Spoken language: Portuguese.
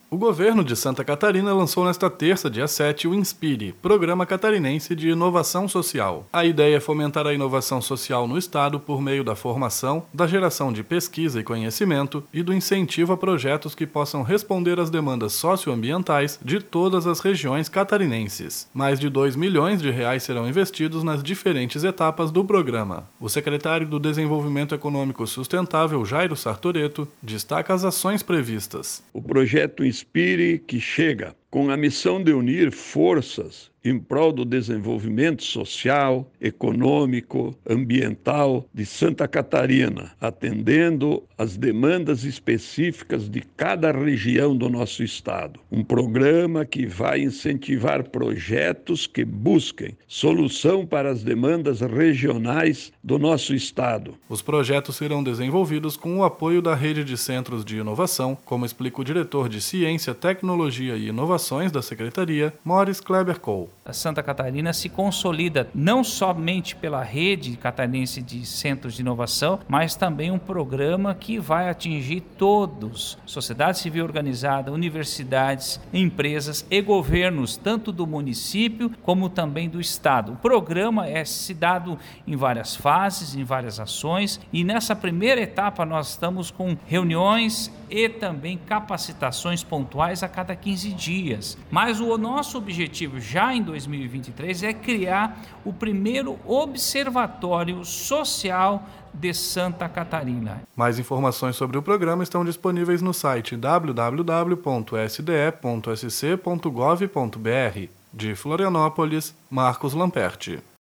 O governo de Santa Catarina lançou nesta terça, dia 7, o Inspire, Programa Catarinense de Inovação Social. A ideia é fomentar a inovação social no estado por meio da formação, da geração de pesquisa e conhecimento e do incentivo a projetos que possam responder às demandas socioambientais de todas as regiões catarinenses. Mais de R$ 2 milhões serão investidos nas diferentes etapas do programa. O secretário do Desenvolvimento Econômico Sustentável, Jairo Sartoreto, destaca as ações previstas. O projeto Inspire, que chega com a missão de unir forças em prol do desenvolvimento social, econômico, ambiental de Santa Catarina, atendendo às demandas específicas de cada região do nosso estado. Um programa que vai incentivar projetos que busquem solução para as demandas regionais do nosso estado. Os projetos serão desenvolvidos com o apoio da Rede de Centros de Inovação, como explica o diretor de Ciência, Tecnologia e Inovações da Secretaria, Morris Kleber Cole. A Santa Catarina se consolida não somente pela rede catarinense de centros de inovação, mas também um programa que vai atingir todos, sociedade civil organizada, universidades, empresas e governos, tanto do município como também do estado. O programa é se dado em várias fases, em várias ações, e nessa primeira etapa nós estamos com reuniões e também capacitações pontuais a cada 15 dias. Mas o nosso objetivo já em 2023 é criar o primeiro observatório social de Santa Catarina. Mais informações sobre o programa estão disponíveis no site www.sde.sc.gov.br. De Florianópolis, Marcos Lamperti.